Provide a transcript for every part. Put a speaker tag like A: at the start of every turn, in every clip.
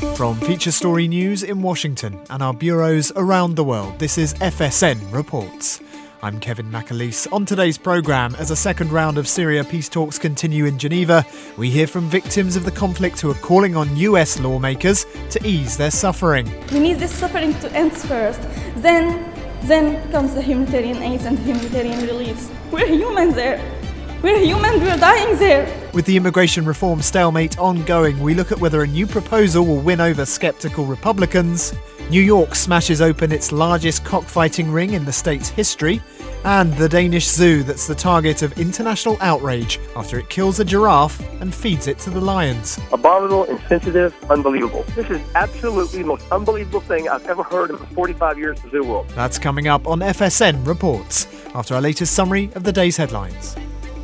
A: From Feature Story News in Washington and our bureaus around the world, this is FSN Reports. I'm Kevin McAleese. On today's programme, as a second round of Syria peace talks continue in Geneva, we hear from victims of the conflict who are calling on US lawmakers to ease their suffering.
B: We need this suffering to end first. Then comes the humanitarian aid and the humanitarian reliefs. We're human there. We're human, we're dying there.
A: With the immigration reform stalemate ongoing, we look at whether a new proposal will win over sceptical Republicans. New York smashes open its largest cockfighting ring in the state's history. And the Danish zoo that's the target of international outrage after it kills a giraffe and feeds it to the lions.
C: Abominable, insensitive, unbelievable. This is absolutely the most unbelievable thing I've ever heard in the 45 years of the zoo world.
A: That's coming up on FSN Reports, after our latest summary of the day's headlines.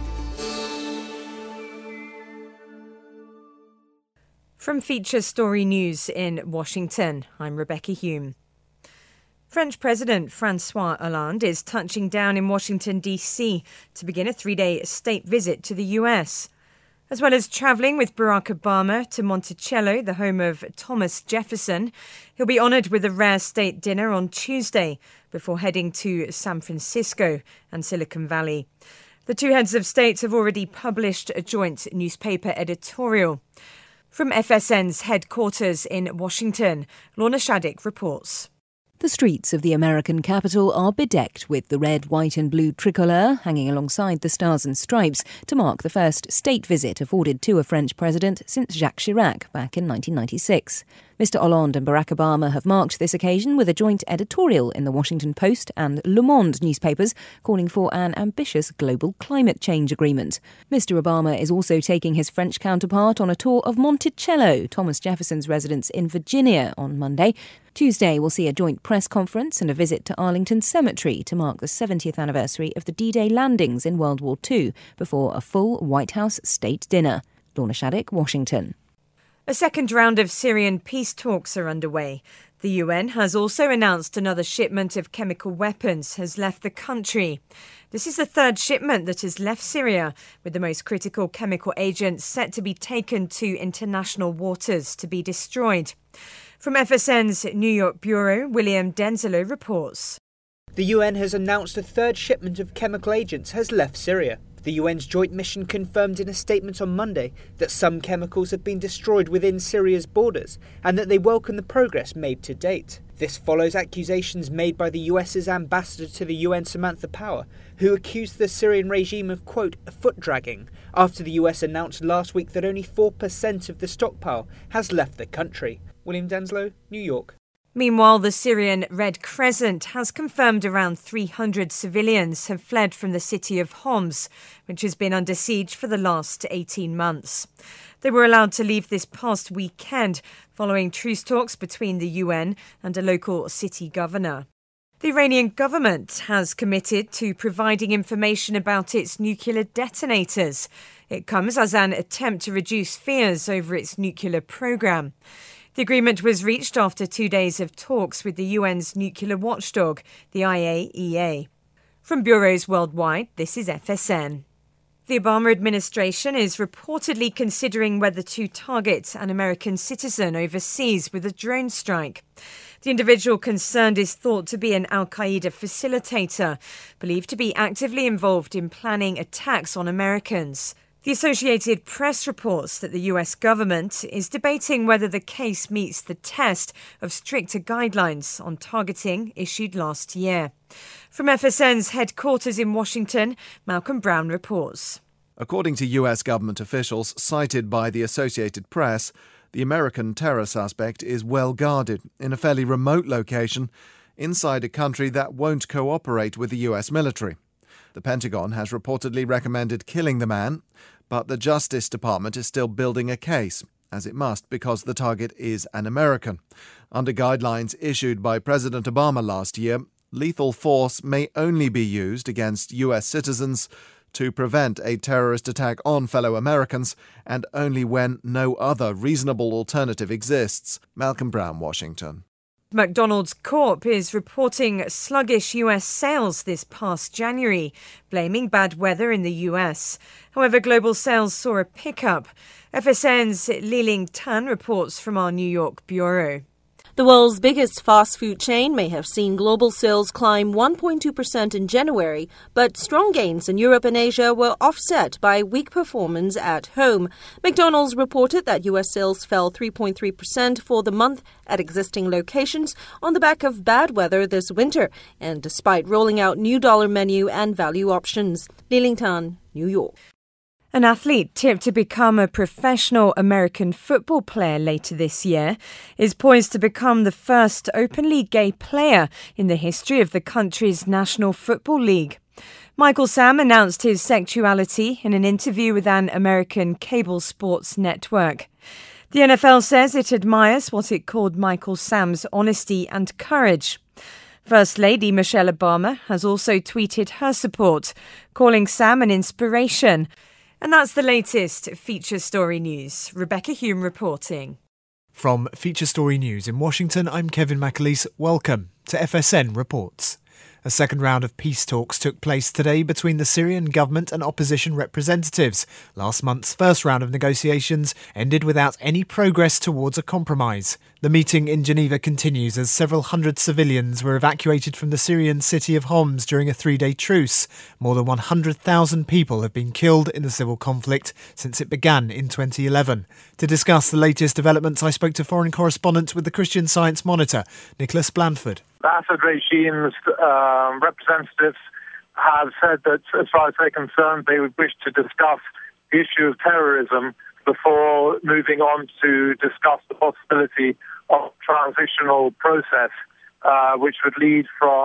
D: From Feature Story News in Washington, I'm Rebecca Hume. French President François Hollande is touching down in Washington, D.C. to begin a 3-day state visit to the U.S. As well as travelling with Barack Obama to Monticello, the home of Thomas Jefferson, he'll be honoured with a rare state dinner on Tuesday before heading to San Francisco and Silicon Valley. The two heads of state have already published a joint newspaper editorial. From FSN's headquarters in Washington, Lorna Shaddick reports.
E: The streets of the American capital are bedecked with the red, white and blue tricolour hanging alongside the stars and stripes to mark the first state visit afforded to a French president since Jacques Chirac back in 1996. Mr Hollande and Barack Obama have marked this occasion with a joint editorial in the Washington Post and Le Monde newspapers calling for an ambitious global climate change agreement. Mr Obama is also taking his French counterpart on a tour of Monticello, Thomas Jefferson's residence in Virginia, on Monday. Tuesday will see a joint press conference and a visit to Arlington Cemetery to mark the 70th anniversary of the D-Day landings in World War II before a full White House state dinner. Lorna Shaddick, Washington.
D: A second round of Syrian peace talks are underway. The UN has also announced another shipment of chemical weapons has left the country. This is the third shipment that has left Syria, with the most critical chemical agents set to be taken to international waters to be destroyed. From FSN's New York bureau, William Denzelo reports.
F: The UN has announced a third shipment of chemical agents has left Syria. The UN's joint mission confirmed in a statement on Monday that some chemicals have been destroyed within Syria's borders and that they welcome the progress made to date. This follows accusations made by the US's ambassador to the UN, Samantha Power, who accused the Syrian regime of, quote, foot dragging, after the US announced last week that only 4% of the stockpile has left the country. William Denslow, New York.
D: Meanwhile, the Syrian Red Crescent has confirmed around 300 civilians have fled from the city of Homs, which has been under siege for the last 18 months. They were allowed to leave this past weekend following truce talks between the UN and a local city governor. The Iranian government has committed to providing information about its nuclear detonators. It comes as an attempt to reduce fears over its nuclear program. The agreement was reached after 2 days of talks with the UN's nuclear watchdog, the IAEA. From bureaus worldwide, this is FSN. The Obama administration is reportedly considering whether to target an American citizen overseas with a drone strike. The individual concerned is thought to be an al-Qaeda facilitator, believed to be actively involved in planning attacks on Americans. The Associated Press reports that the US government is debating whether the case meets the test of stricter guidelines on targeting issued last year. From FSN's headquarters in Washington, Malcolm Brown reports.
G: According to US government officials cited by the Associated Press, the American terror suspect is well guarded in a fairly remote location inside a country that won't cooperate with the US military. The Pentagon has reportedly recommended killing the man, but the Justice Department is still building a case, as it must because the target is an American. Under guidelines issued by President Obama last year, lethal force may only be used against US citizens to prevent a terrorist attack on fellow Americans, and only when no other reasonable alternative exists. Malcolm Brown, Washington.
D: McDonald's Corp is reporting sluggish US sales this past January, blaming bad weather in the US. However, global sales saw a pickup. FSN's Li-Ling Tan reports from our New York bureau.
H: The world's biggest fast food chain may have seen global sales climb 1.2% in January, but strong gains in Europe and Asia were offset by weak performance at home. McDonald's reported that U.S. sales fell 3.3% for the month at existing locations on the back of bad weather this winter, and despite rolling out new dollar menu and value options. Li-Ling Tan, New York.
D: An athlete tipped to become a professional American football player later this year is poised to become the first openly gay player in the history of the country's National Football League. Michael Sam announced his sexuality in an interview with an American cable sports network. The NFL says it admires what it called Michael Sam's honesty and courage. First Lady Michelle Obama has also tweeted her support, calling Sam an inspiration. And that's the latest Feature Story News. Rebecca Hume reporting.
A: From Feature Story News in Washington, I'm Kevin McAleese. Welcome to FSN Reports. A second round of peace talks took place today between the Syrian government and opposition representatives. Last month's first round of negotiations ended without any progress towards a compromise. The meeting in Geneva continues as several hundred civilians were evacuated from the Syrian city of Homs during a 3-day truce. More than 100,000 people have been killed in the civil conflict since it began in 2011. To discuss the latest developments, I spoke to foreign correspondent with the Christian Science Monitor, Nicholas Blandford.
I: The Assad regime's representatives have said that, as far as they're concerned, they would wish to discuss the issue of terrorism before moving on to discuss the possibility of transitional process, which would lead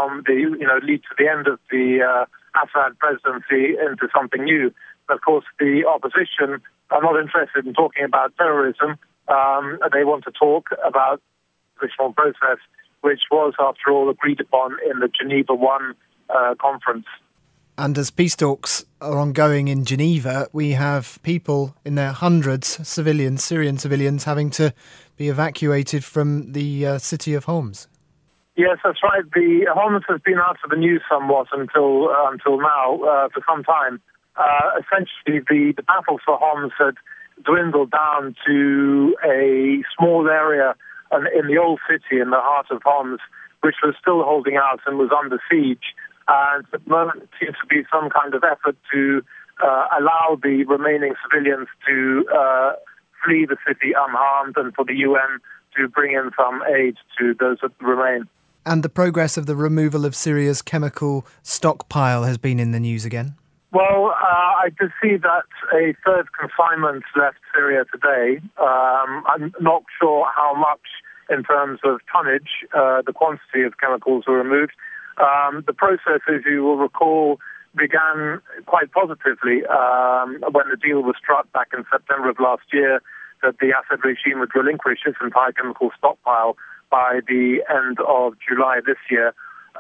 I: to the end of the Assad presidency into something new. Of course, the opposition are not interested in talking about terrorism. They want to talk about transitional process, which was, after all, agreed upon in the Geneva I conference.
A: And as peace talks are ongoing in Geneva, we have people in their hundreds, Syrian civilians, having to be evacuated from the city of Homs.
I: Yes, that's right. The Homs has been out of the news somewhat until now, for some time. Essentially, the battle for Homs had dwindled down to a small area in the old city in the heart of Homs, which was still holding out and was under siege. And at the moment, it seems to be some kind of effort to allow the remaining civilians to flee the city unharmed and for the UN to bring in some aid to those that remain.
A: And the progress of the removal of Syria's chemical stockpile has been in the news again?
I: Well, I did see that a third consignment left Syria today. I'm not sure how much in terms of tonnage, the quantity of chemicals were removed. The process, as you will recall, began quite positively when the deal was struck back in September of last year that the Assad regime would relinquish its entire chemical stockpile by the end of July this year.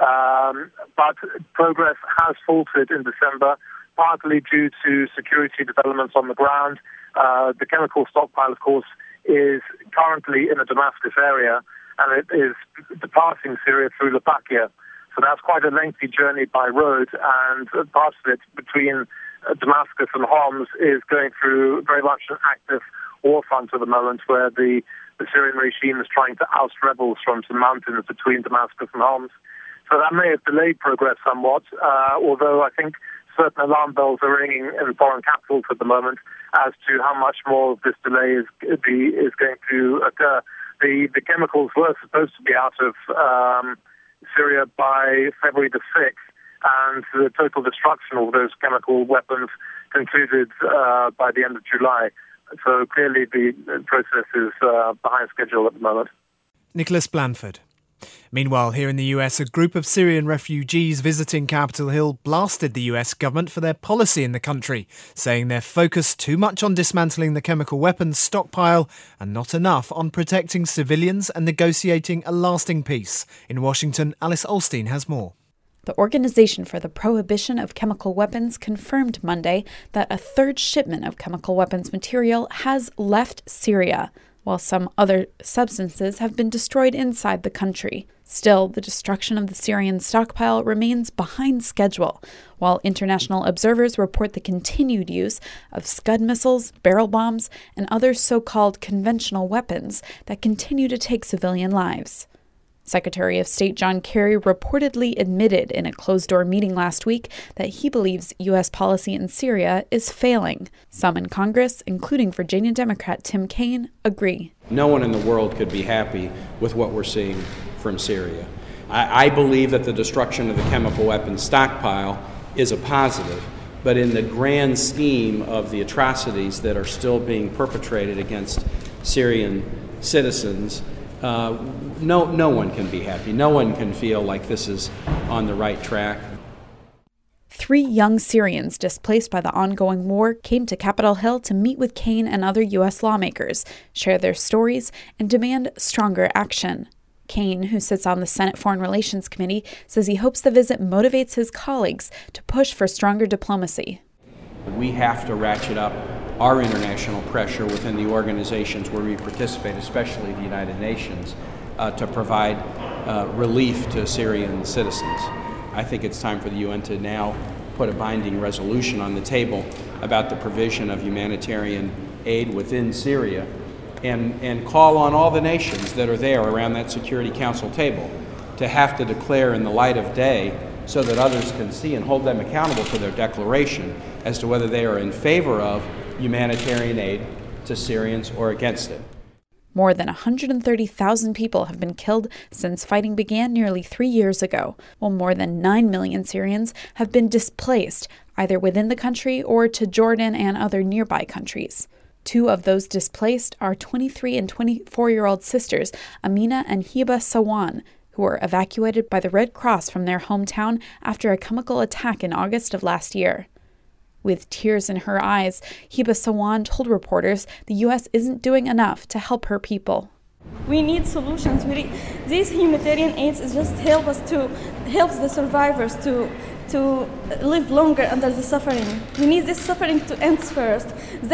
I: But progress has faltered in December, partly due to security developments on the ground. The chemical stockpile, of course, is currently in the Damascus area, and it is departing Syria through Latakia. So that's quite a lengthy journey by road, and part of it between Damascus and Homs is going through very much an active war front at the moment, where the Syrian regime is trying to oust rebels from some mountains between Damascus and Homs. So that may have delayed progress somewhat, although I think certain alarm bells are ringing in foreign capitals at the moment as to how much more of this delay is going to occur. The chemicals were supposed to be out of Syria by February the 6th, and the total destruction of those chemical weapons concluded by the end of July. So clearly the process is behind schedule at the moment.
A: Nicholas Blandford. Meanwhile, here in the US, a group of Syrian refugees visiting Capitol Hill blasted the US government for their policy in the country, saying they're focused too much on dismantling the chemical weapons stockpile and not enough on protecting civilians and negotiating a lasting peace. In Washington, Alice Olstein has more.
J: The Organization for the Prohibition of Chemical Weapons confirmed Monday that a third shipment of chemical weapons material has left Syria. while some other substances have been destroyed inside the country. Still, the destruction of the Syrian stockpile remains behind schedule, while international observers report the continued use of Scud missiles, barrel bombs, and other so-called conventional weapons that continue to take civilian lives. Secretary of State John Kerry reportedly admitted in a closed-door meeting last week that he believes U.S. policy in Syria is failing. Some in Congress, including Virginia Democrat Tim Kaine, agree.
K: No one in the world could be happy with what we're seeing from Syria. I believe that the destruction of the chemical weapons stockpile is a positive, but in the grand scheme of the atrocities that are still being perpetrated against Syrian citizens, no one can be happy. No one can feel like this is on the right track.
J: 3 young Syrians displaced by the ongoing war came to Capitol Hill to meet with Kaine and other U.S. lawmakers, share their stories, and demand stronger action. Kaine, who sits on the Senate Foreign Relations Committee, says he hopes the visit motivates his colleagues to push for stronger diplomacy.
K: We have to ratchet up our international pressure within the organizations where we participate, especially the United Nations, to provide relief to Syrian citizens. I think it's time for the UN to now put a binding resolution on the table about the provision of humanitarian aid within Syria and call on all the nations that are there around that Security Council table to have to declare in the light of day so that others can see and hold them accountable for their declaration as to whether they are in favor of humanitarian aid to Syrians or against it.
J: More than 130,000 people have been killed since fighting began nearly 3 years ago, while more than 9 million Syrians have been displaced, either within the country or to Jordan and other nearby countries. 2 of those displaced are 23 and 24-year-old sisters, Amina and Hiba Sawan, who were evacuated by the Red Cross from their hometown after a chemical attack in August of last year. With tears in her eyes, Hiba Sawan told reporters the U.S. isn't doing enough to help her people.
B: We need solutions. These humanitarian aids just help the survivors to live longer under the suffering. We need this suffering to end first.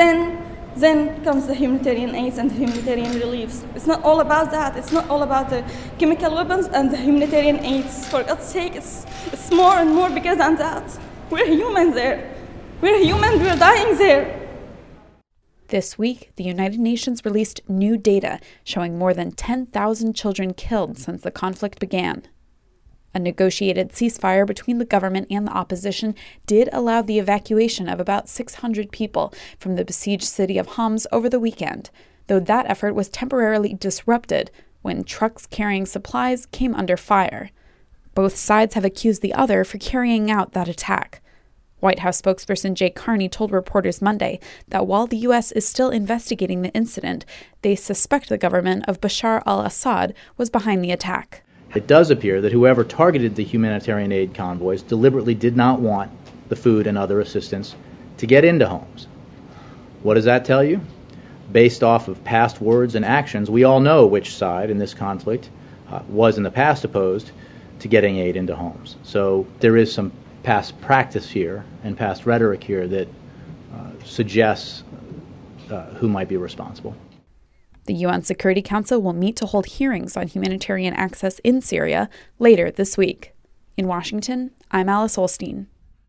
B: Then comes the humanitarian aids and the humanitarian reliefs. It's not all about that. It's not all about the chemical weapons and the humanitarian aids. For God's sake, it's more and more bigger than that. We're human there. We're human. We're dying there.
J: This week, the United Nations released new data showing more than 10,000 children killed since the conflict began. A negotiated ceasefire between the government and the opposition did allow the evacuation of about 600 people from the besieged city of Homs over the weekend, though that effort was temporarily disrupted when trucks carrying supplies came under fire. Both sides have accused the other for carrying out that attack. White House spokesperson Jay Carney told reporters Monday that while the U.S. is still investigating the incident, they suspect the government of Bashar al-Assad was behind the attack.
L: It does appear that whoever targeted the humanitarian aid convoys deliberately did not want the food and other assistance to get into Homs. What does that tell you? Based off of past words and actions, we all know which side in this conflict was in the past opposed to getting aid into Homs. So there is some past practice here and past rhetoric here that suggests who might be responsible.
J: The UN Security Council will meet to hold hearings on humanitarian access in Syria later this week. In Washington, I'm Alice Olstein.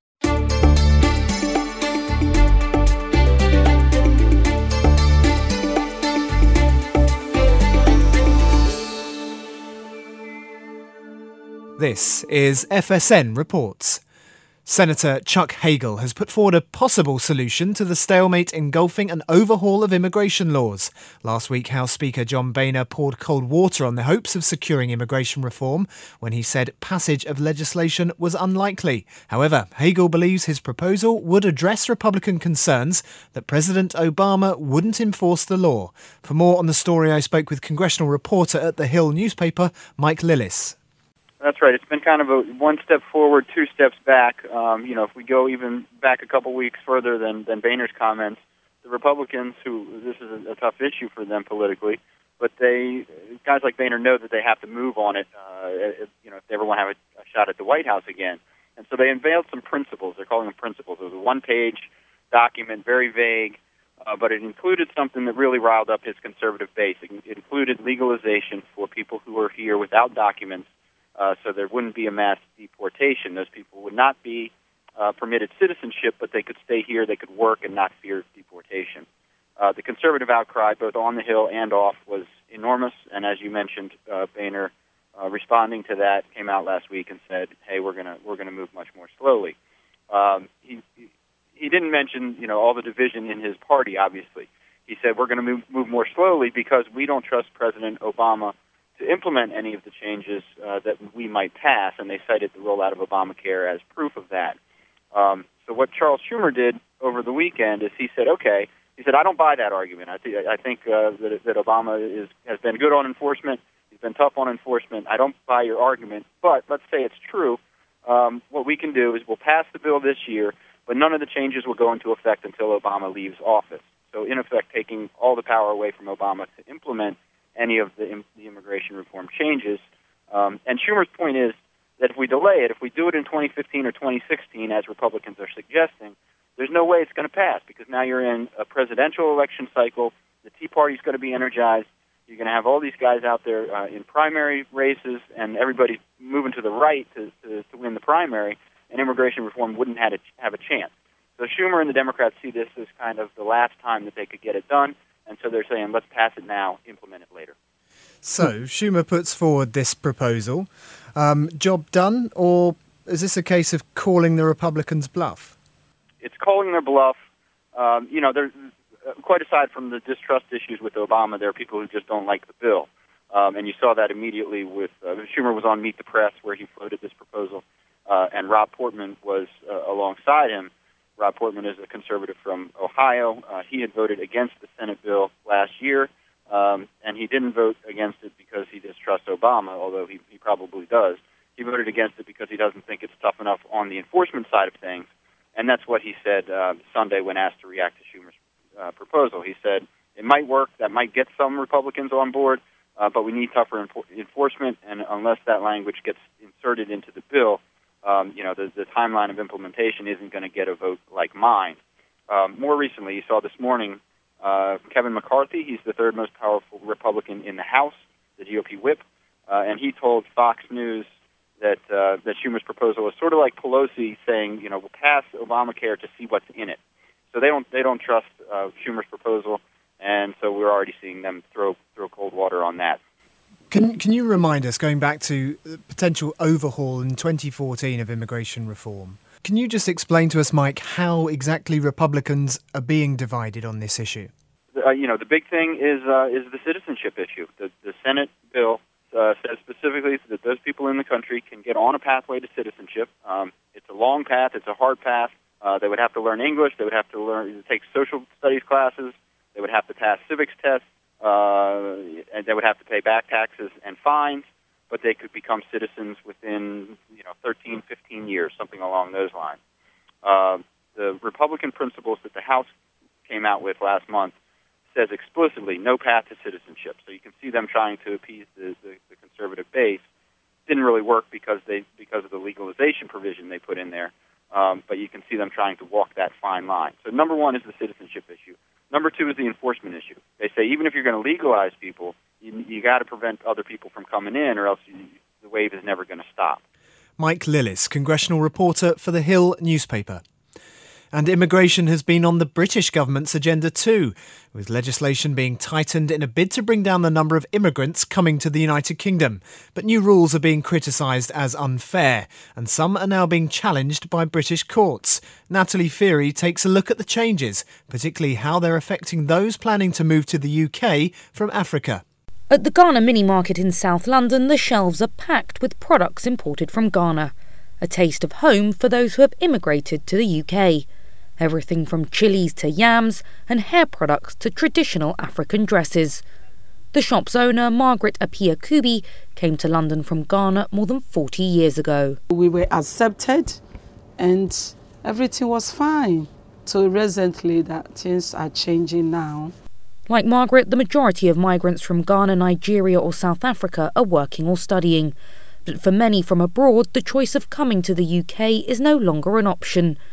A: This is FSN Reports. Senator Chuck Hagel has put forward a possible solution to the stalemate engulfing an overhaul of immigration laws. Last week, House Speaker John Boehner poured cold water on the hopes of securing immigration reform when he said passage of legislation was unlikely. However, Hagel believes his proposal would address Republican concerns that President Obama wouldn't enforce the law. For more on the story, I spoke with congressional reporter at The Hill newspaper, Mike Lillis.
M: That's right. It's been kind of a one step forward, 2 steps back. If we go even back a couple weeks further than Boehner's comments, the Republicans, who this is a tough issue for them politically, but guys like Boehner know that they have to move on it, if they ever want to have a shot at the White House again. And so they unveiled some principles. They're calling them principles. It was a one-page document, very vague, but it included something that really riled up his conservative base. It included legalization for people who are here without documents, so there wouldn't be a mass deportation. Those people would not be permitted citizenship, but they could stay here, they could work, and not fear deportation. The conservative outcry, both on the Hill and off, was enormous, and as you mentioned, Boehner, responding to that, came out last week and said, "Hey, we're gonna move much more slowly." He didn't mention, all the division in his party. Obviously, he said we're going to move more slowly because we don't trust President Obama to implement any of the changes that we might pass, and they cited the rollout of Obamacare as proof of that. So what Charles Schumer did over the weekend is he said, "Okay." He said, "I don't buy that argument. I think that Obama has been good on enforcement. He's been tough on enforcement. I don't buy your argument, but let's say it's true. What we can do is we'll pass the bill this year, but none of the changes will go into effect until Obama leaves office." So in effect, taking all the power away from Obama to implement any of the immigration reform changes. And Schumer's point is that if we delay it, if we do it in 2015 or 2016, as Republicans are suggesting, there's no way it's going to pass because now you're in a presidential election cycle. The Tea Party's going to be energized. You're going to have all these guys out there in primary races, and everybody moving to the right to win the primary, and immigration reform wouldn't have a chance. So Schumer and the Democrats see this as kind of the last time that they could get it done, and so they're saying, let's pass it now, implement it later.
A: So Schumer puts forward this proposal. Job done, or is this a case of calling the Republicans' bluff?
M: It's calling their bluff. There's quite aside from the distrust issues with Obama, there are people who just don't like the bill. And you saw that immediately with Schumer was on Meet the Press where he floated this proposal, and Rob Portman was alongside him. Rob Portman is a conservative from Ohio. He had voted against the Senate bill last year, and he didn't vote against it because he distrusts Obama, although he probably does. He voted against it because he doesn't think it's tough enough on the enforcement side of things, and that's what he said Sunday when asked to react to Schumer's proposal. He said, it might work, that might get some Republicans on board, but we need tougher enforcement, and unless that language gets inserted into the bill, the timeline of implementation isn't going to get a vote like mine. More recently, you saw this morning, Kevin McCarthy, he's the third most powerful Republican in the House, the GOP whip, and he told Fox News that Schumer's proposal is sort of like Pelosi saying, we'll pass Obamacare to see what's in it. So they don't trust Schumer's proposal, and so we're already seeing them throw cold water on that.
A: Can you remind us, going back to the potential overhaul in 2014 of immigration reform, can you just explain to us, Mike, how exactly Republicans are being divided on this issue?
M: The big thing is the citizenship issue. The Senate bill says specifically that those people in the country can get on a pathway to citizenship. It's a long path. It's a hard path. They would have to learn English. They would have to take social studies classes. They would have to pass civics tests. And they would have to pay back taxes and fines, but they could become citizens within 13, 15 years, something along those lines. The Republican principles that the House came out with last month says explicitly no path to citizenship. So you can see them trying to appease the conservative base. Didn't really work because of the legalization provision they put in there. But you can see them trying to walk that fine line. So number one is the citizenship issue. Number two is the enforcement issue. They say even if you're going to legalize people, you got to prevent other people from coming in, or else the wave is never going to stop.
A: Mike Lillis, congressional reporter for The Hill newspaper. And immigration has been on the British government's agenda too, with legislation being tightened in a bid to bring down the number of immigrants coming to the United Kingdom. But new rules are being criticised as unfair, and some are now being challenged by British courts. Natalie Feary takes a look at the changes, particularly how they're affecting those planning to move to the UK from Africa.
N: At the Ghana Mini Market in South London, the shelves are packed with products imported from Ghana. A taste of home for those who have immigrated to the UK. Everything from chilies to yams and hair products to traditional African dresses. The shop's owner, Margaret Apia Kubi, came to London from Ghana more than 40 years ago.
O: We were accepted and everything was fine. So recently that things are changing now.
N: Like Margaret, the majority of migrants from Ghana, Nigeria or South Africa are working or studying. But for many from abroad, the choice of coming to the UK is no longer an option.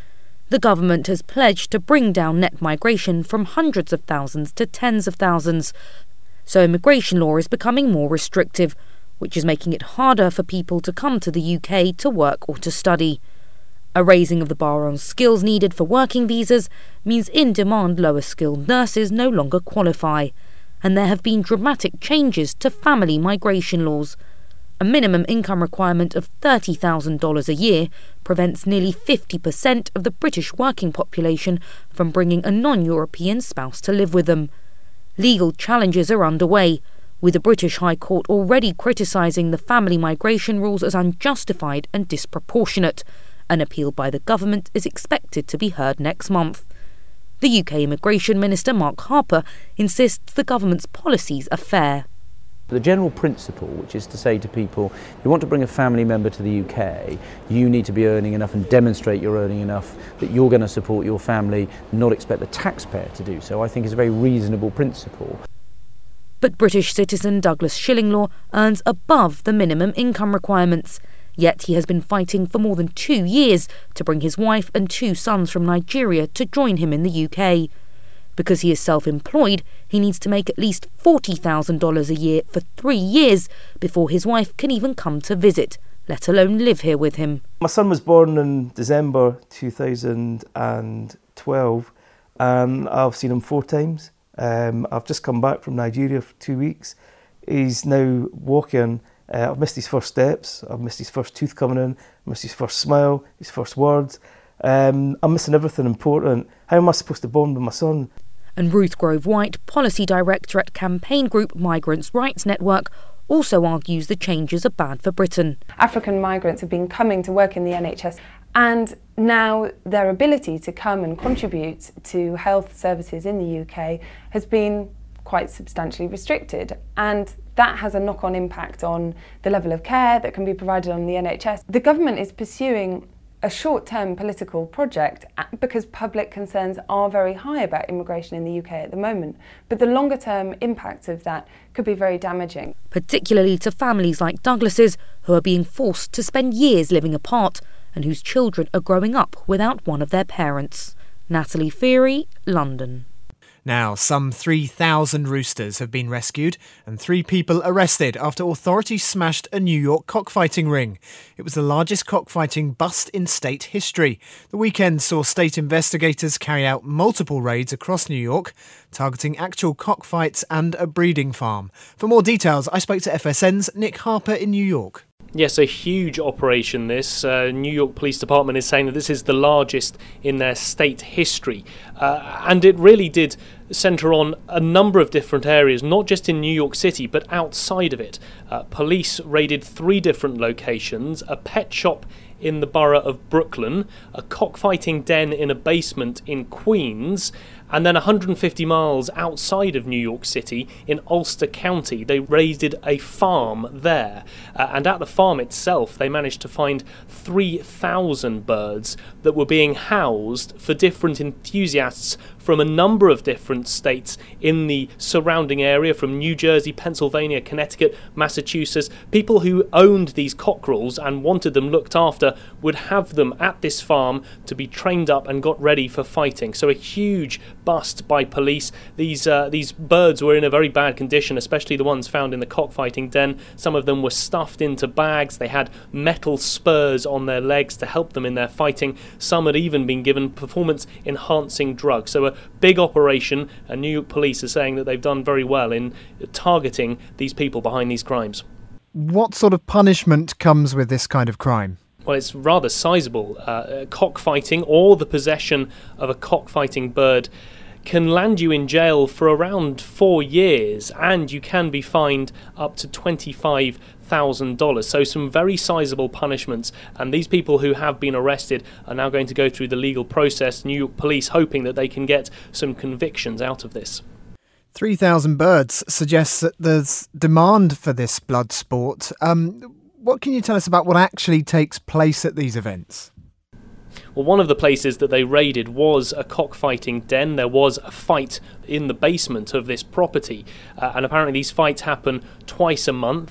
N: The government has pledged to bring down net migration from hundreds of thousands to tens of thousands. So immigration law is becoming more restrictive, which is making it harder for people to come to the UK to work or to study. A raising of the bar on skills needed for working visas means in-demand lower-skilled nurses no longer qualify, and there have been dramatic changes to family migration laws. A minimum income requirement of $30,000 a year prevents nearly 50% of the British working population from bringing a non-European spouse to live with them. Legal challenges are underway, with the British High Court already criticising the family migration rules as unjustified and disproportionate. An appeal by the government is expected to be heard next month. The UK Immigration Minister Mark Harper insists the government's policies are fair.
P: The general principle, which is to say to people, if you want to bring a family member to the UK, you need to be earning enough and demonstrate you're earning enough that you're going to support your family, not expect the taxpayer to do so, I think is a very reasonable principle.
N: But British citizen Douglas Shillinglaw earns above the minimum income requirements. Yet he has been fighting for more than 2 years to bring his wife and 2 sons from Nigeria to join him in the UK. Because he is self-employed, he needs to make at least $40,000 a year for 3 years before his wife can even come to visit, let alone live here with him.
Q: My son was born in December 2012 and I've seen him 4 times. I've just come back from Nigeria for 2 weeks. He's now walking. I've missed his first steps, I've missed his first tooth coming in, missed his first smile, his first words. I'm missing everything important. How am I supposed to bond with my son?
N: And Ruth Grove White, policy director at campaign group Migrants' Rights Network, also argues the changes are bad for Britain.
R: African migrants have been coming to work in the NHS, and now their ability to come and contribute to health services in the UK has been quite substantially restricted, and that has a knock-on impact on the level of care that can be provided on the NHS. The government is pursuing a short-term political project because public concerns are very high about immigration in the UK at the moment, but the longer-term impacts of that could be very damaging.
N: Particularly to families like Douglas's, who are being forced to spend years living apart and whose children are growing up without one of their parents. Natalie Feary, London.
A: Now, some 3,000 roosters have been rescued and 3 people arrested after authorities smashed a New York cockfighting ring. It was the largest cockfighting bust in state history. The weekend saw state investigators carry out multiple raids across New York, targeting actual cockfights and a breeding farm. For more details, I spoke to FSN's Nick Harper in New York.
S: Yes, a huge operation this. New York Police Department is saying that this is the largest in their state history. And it really did centre on a number of different areas, not just in New York City, but outside of it. Police raided 3 different locations, a pet shop in the borough of Brooklyn, a cockfighting den in a basement in Queens, and then 150 miles outside of New York City in Ulster County, they raided a farm there. And at the farm itself, they managed to find 3,000 birds that were being housed for different enthusiasts from a number of different states in the surrounding area, from New Jersey, Pennsylvania, Connecticut, Massachusetts. People who owned these cockerels and wanted them looked after would have them at this farm to be trained up and got ready for fighting. So a huge bust by police. These birds were in a very bad condition, especially the ones found in the cockfighting den. Some of them were stuffed into bags. They had metal spurs on their legs to help them in their fighting. Some had even been given performance-enhancing drugs. So a big operation, and New York police are saying that they've done very well in targeting these people behind these crimes.
A: What sort of punishment comes with this kind of crime?
S: Well, it's rather sizable. Cockfighting or the possession of a cockfighting bird can land you in jail for around 4 years, and you can be fined up to $25,000. So some very sizable punishments, and these people who have been arrested are now going to go through the legal process. New York police hoping that they can get some convictions out of this.
A: 3,000 birds suggests that there's demand for this blood sport. What can you tell us about what actually takes place at these events?
S: Well, one of the places that they raided was a cockfighting den. There was a fight in the basement of this property, and apparently these fights happen twice a month.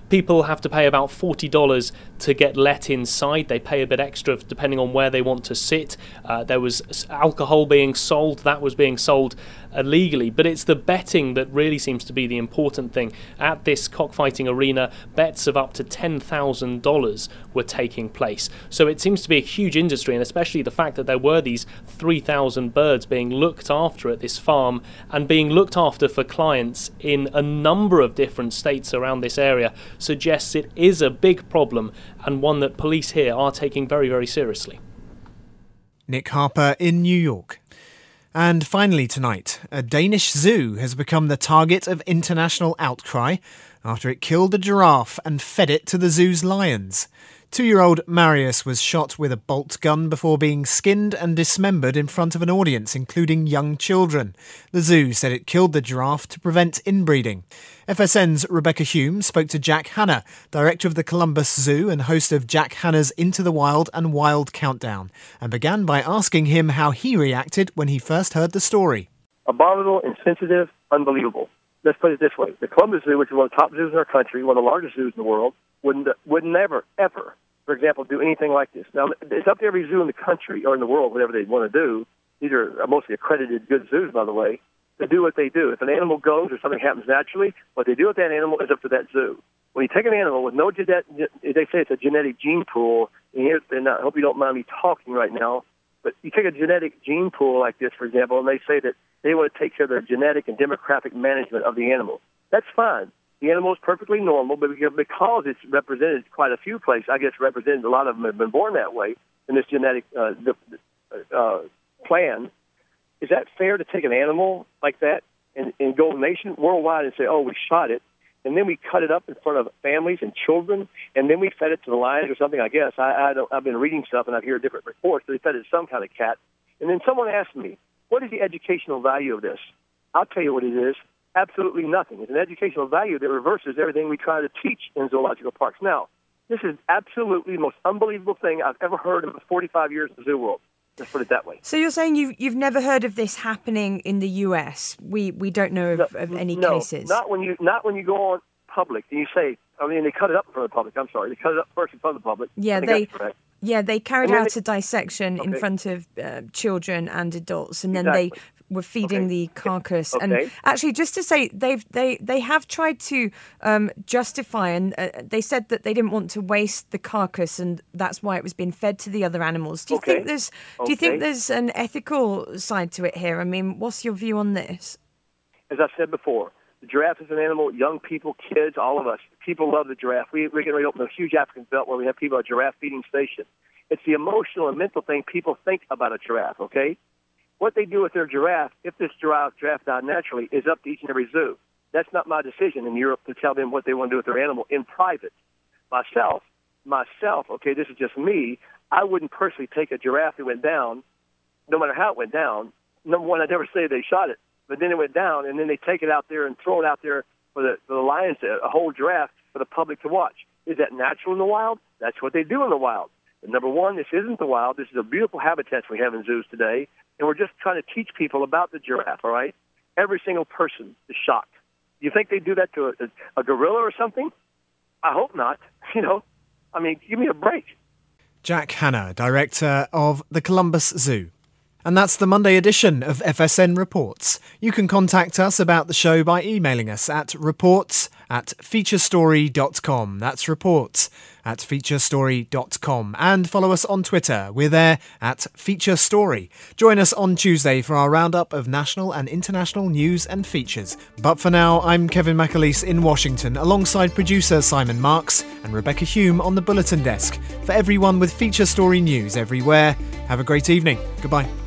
S: People have to pay about $40 to get let inside. They pay a bit extra depending on where they want to sit. There was alcohol being sold. That was being sold illegally. But it's the betting that really seems to be the important thing. At this cockfighting arena, bets of up to $10,000 were taking place. So it seems to be a huge industry, and especially the fact that there were these 3,000 birds being looked after at this farm and being looked after for clients in a number of different states around this area suggests it is a big problem and one that police here are taking very, very seriously.
A: Nick Harper in New York. And finally tonight, a Danish zoo has become the target of international outcry after it killed a giraffe and fed it to the zoo's lions. 2-year-old Marius was shot with a bolt gun before being skinned and dismembered in front of an audience, including young children. The zoo said it killed the giraffe to prevent inbreeding. FSN's Rebecca Hume spoke to Jack Hanna, director of the Columbus Zoo and host of Jack Hanna's Into the Wild and Wild Countdown, and began by asking him how he reacted when he first heard the story.
C: Abominable, insensitive, unbelievable. Let's put it this way. The Columbus Zoo, which is one of the top zoos in our country, one of the largest zoos in the world, would never, ever, for example, do anything like this. Now, it's up to every zoo in the country or in the world, whatever they want to do. These are mostly accredited good zoos, by the way, to do what they do. If an animal goes or something happens naturally, what they do with that animal is up to that zoo. When you take an animal with no genetic, they say it's a genetic gene pool, and I hope you don't mind me talking right now, but you take a genetic gene pool like this, for example, and they say that they want to take care of the genetic and demographic management of the animal. That's fine. The animal is perfectly normal, but because it's represented quite a few places, I guess represented, a lot of them have been born that way in this genetic plan. Is that fair to take an animal like that and go worldwide and say, oh, we shot it, and then we cut it up in front of families and children, and then we fed it to the lions or something, I guess. I've been reading stuff, and I hear different reports that they fed it to some kind of cat. And then someone asked me, what is the educational value of this? I'll tell you what it is. Absolutely nothing. It's an educational value that reverses everything we try to teach in zoological parks. Now, this is absolutely the most unbelievable thing I've ever heard in the 45 years of the zoo world. Let's put it that way.
D: So you're saying you've never heard of this happening in the US? We don't know of any cases.
C: Not when you go on public and you say, I mean, they cut it up in front of the public. I'm sorry, they cut it up first in front of the public.
D: Yeah, they carried out a dissection in front of children and adults, and then they were feeding the carcass. And actually, just to say, they have tried to justify, and they said that they didn't want to waste the carcass, and that's why it was being fed to the other animals. Do you think there's an ethical side to it here? I mean, what's your view on this?
C: As I said before, the giraffe is an animal. Young people, kids, all of us, people love the giraffe. We're getting ready to open a huge African belt where we have people at a giraffe feeding station. It's the emotional and mental thing people think about a giraffe, okay? What they do with their giraffe, if this giraffe died naturally, is up to each and every zoo. That's not my decision in Europe to tell them what they want to do with their animal in private. Myself, okay, this is just me, I wouldn't personally take a giraffe that went down, no matter how it went down. Number one, I'd never say they shot it, but then it went down, and then they take it out there and throw it out there for the lions, a whole giraffe for the public to watch. Is that natural in the wild? That's what they do in the wild. And number one, this isn't the wild. This is a beautiful habitat we have in zoos today, and we're just trying to teach people about the giraffe, all right? Every single person is shocked. You think they do that to a gorilla or something? I hope not. I mean, give me a break.
A: Jack Hanna, director of the Columbus Zoo. And that's the Monday edition of FSN Reports. You can contact us about the show by emailing us at reports@featurestory.com. That's reports@featurestory.com. And follow us on Twitter. We're there at FeatureStory. Join us on Tuesday for our roundup of national and international news and features. But for now, I'm Kevin McAleese in Washington, alongside producer Simon Marks and Rebecca Hume on the Bulletin Desk. For everyone with Feature Story news everywhere, have a great evening. Goodbye.